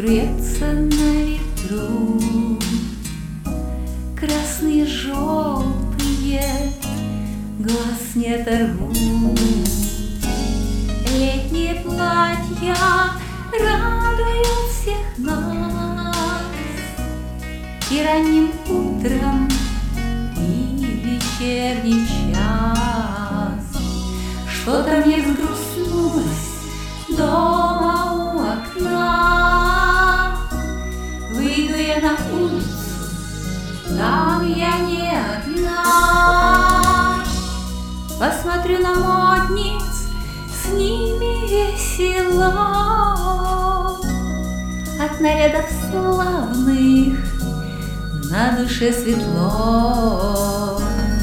струятся на ветру, красные, желтые, глаз не оторву. Летние платья радуют всех нас, и ранним утром, и вечерний час. Что-то мне взгрустнулось дома у окна. Выйду я на улицу, там я не одна. Посмотрю на модниц, с ними весело. От нарядов славных на душе светло.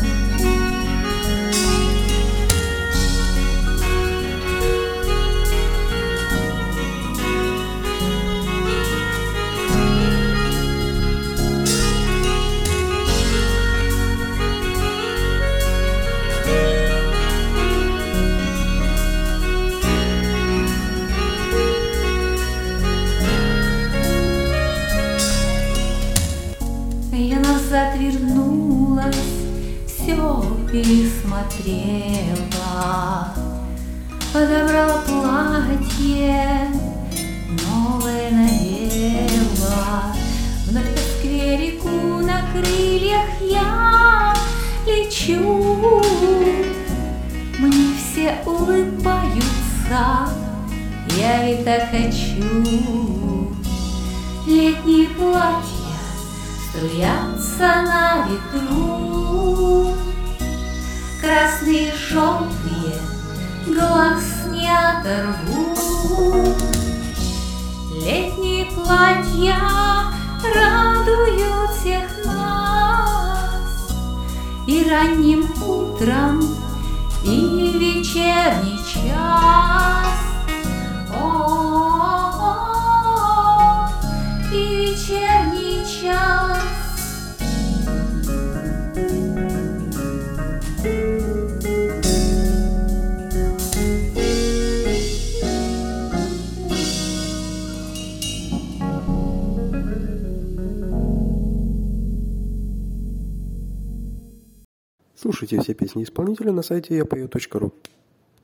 Я назад вернулась, все пересмотрела, подобрала платье, новое надела. Вновь по скверику на крыльях я лечу. Мне все улыбаются, я ведь так хочу. Летние платья струятся на ветру, красные, желтые, глаз не оторву. Летние платья радуют всех нас, и ранним утром, и вечерний час. О-о-о, и вечерний час. Слушайте все песни исполнителя на сайте yapою.ru.